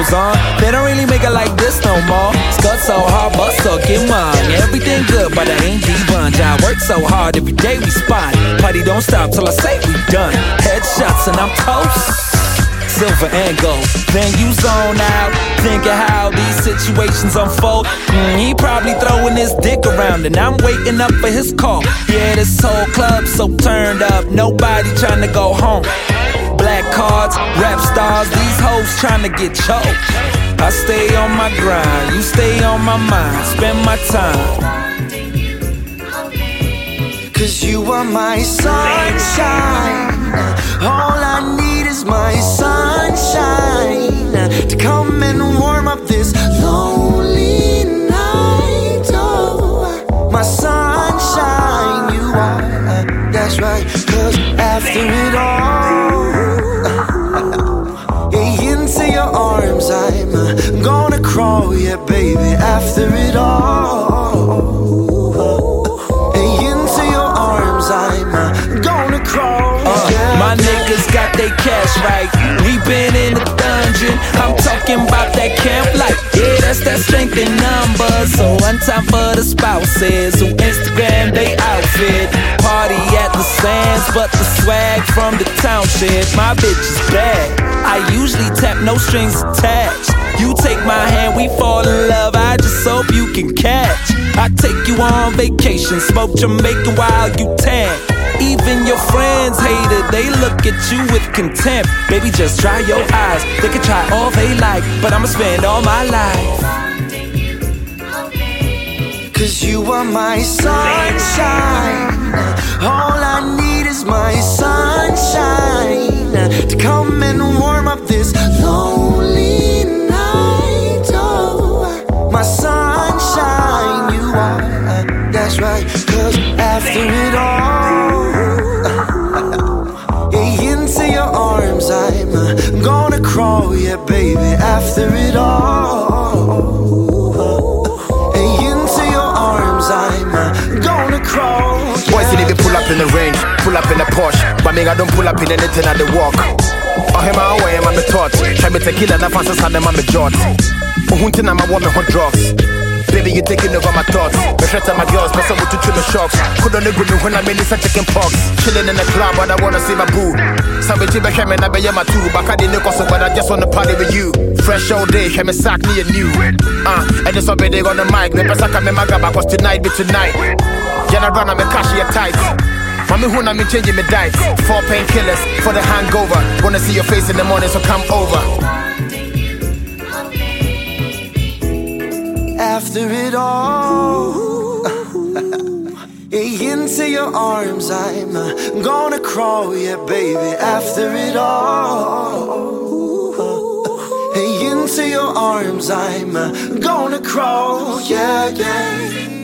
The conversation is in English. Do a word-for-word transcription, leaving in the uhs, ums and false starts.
son. They don't really make it like this no more. Scut so hard, but suck it mine. Everything good, but I ain't D-Bunch. I work so hard, every day we spot. Party don't stop till I say we done. Headshots and I'm toast. Silver and gold. Then you zone out, thinking how these situations unfold. Mm, he probably throwing his dick around and I'm waiting up for his call. Yeah, this whole club so turned up, nobody trying to go home. Black cards, rap stars, these hoes trying to get choked. I stay on my grind, you stay on my mind, spend my time. Cause you are my sunshine. All I need is my sunshine to come and warm up this lonely night. Oh, my sunshine, you are, that's right. Cause after it all, into your arms I'm gonna crawl, yeah baby. After it all, into your arms I'm gonna crawl, yeah. My niggas got they cash right. We been in the dungeon. I'm talking about that camp life. Yeah, that's that strength in numbers. So one time for the spouses who Instagram they outfit. Party at the Sands, but the swag from the township. My bitch is bad. I usually tap no strings attached. You take my hand, we fall in love. I just hope you can catch. I take you on vacation, smoke Jamaican while you tan. Even your friends hate it, they look at you with contempt. Baby, just dry your eyes. They can try all they like, but I'ma spend all my life. Cause you are my sunshine. All I need is my sunshine to come and warm up this lonely night. Oh, my sunshine, you are, that's right. Cause after it all, into your arms I'm gonna crawl, yeah baby. After it all, into your arms I'm gonna crawl, yeah. Boys, they pull up in the range, pull up in the Porsche, but me I don't pull up in anything at the walk. Oh, him I way, I'm a thought. Try me tequila, na fancy sand, I'm a jot. Oh, hunting, I'm a woman hot drugs. Baby, you taking over my thoughts. Me threat my girls, but some to chill the shocks. Couldn't agree me when I'm in this chicken pox. Chilling in the club, but I wanna see my boo. Some bitch, I came and I be my two. Back I didn't know, but I just wanna party with you. Fresh all day, came and sack me a new. Uh, and just be they on the mic. Me pass I come in my gaba, cause tonight be tonight. Then I run, I'm a cash your tight. Mommy, who I'm changing my diet. Four painkillers for the hangover. Wanna see your face in the morning, so come over. After it all, into your arms I'm gonna crawl, yeah baby. After it all, into your arms I'm gonna crawl, yeah, yeah.